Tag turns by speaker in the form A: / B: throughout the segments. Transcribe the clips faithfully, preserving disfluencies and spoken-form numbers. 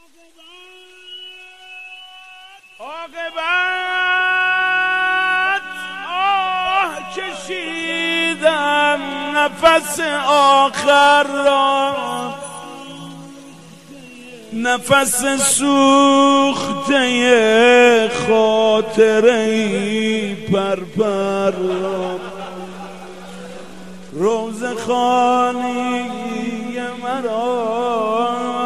A: عاقبت آه کشیدم نفس آخر را، نفس سوخته خاطره‌ای پرپر را. روزخانی مرا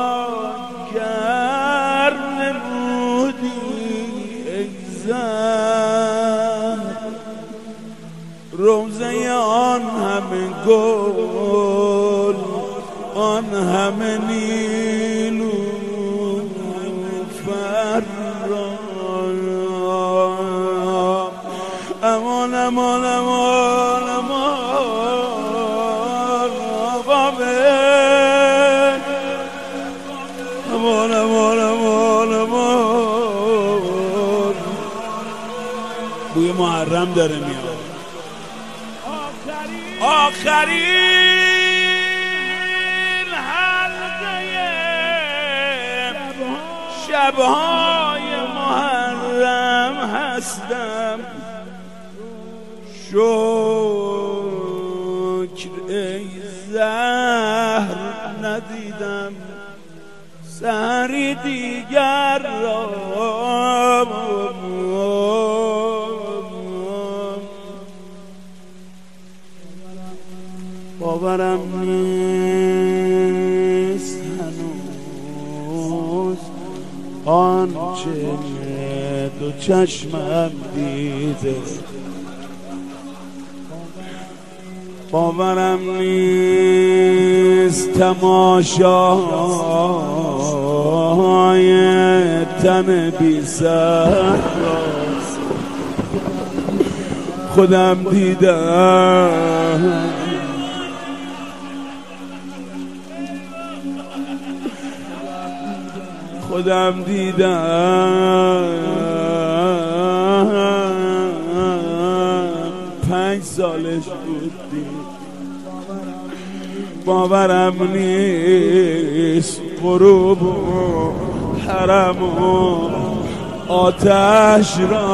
A: گر نمودی ای زن، روزه آن همه گل، آن همه نیلوفر را. امان امان امان امان بابه، امان امان امان امان. بوی محرم داره میاد. آخرین حلقه شبهای محرم هستم. شکر ای زهر ندیدم سحری دیگر را. باورم نیست هنوز آنچه دو چشمم دیده، باورم نیست تماشای تن بی سر راست. خودم دیدم خودم دیدم پنج سالش بودی. باورم نیست غروب و حرم و آتش را